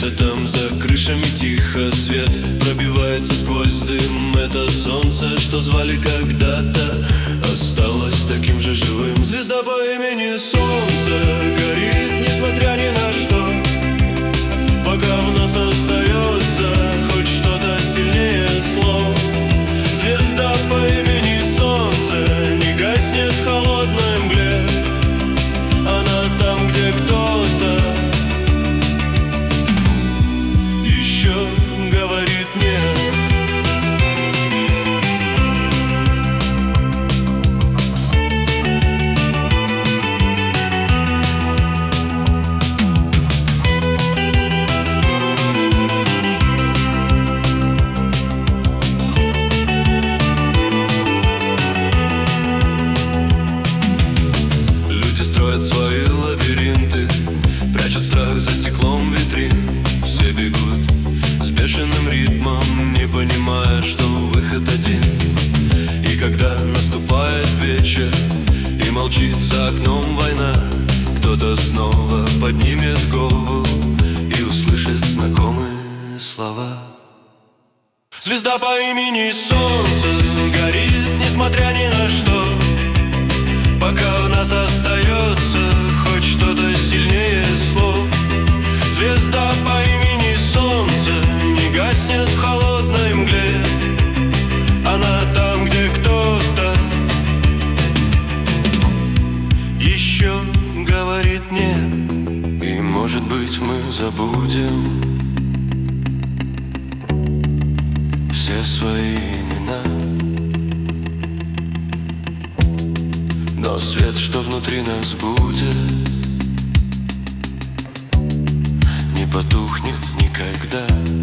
Где-то там за крышами тихо свет пробивается сквозь дым. Это солнце, что звали когда-то, осталось таким же живым. Звезда по имени Солнце горит, несмотря ни на что, пока в нас остается хоть что-то сильнее слов. Звезда по имени Солнце не гаснет в холодной мгле. Она там, где кто-то еще говорит нет. Свои лабиринты, прячут страх за стеклом витрин. Все бегут с бешеным ритмом, не понимая, что выход один. И когда наступает вечер и молчит за окном война, кто-то снова поднимет голову и услышит знакомые слова. Звезда по имени Солнце горит, несмотря ни на что, пока в нас остается хоть что-то сильнее слов. Звезда по имени Солнце не гаснет в холодной мгле. Она там, где кто-то еще говорит нет. И может быть мы забудем все свои имена, но свет, что внутри нас будет, не потухнет никогда.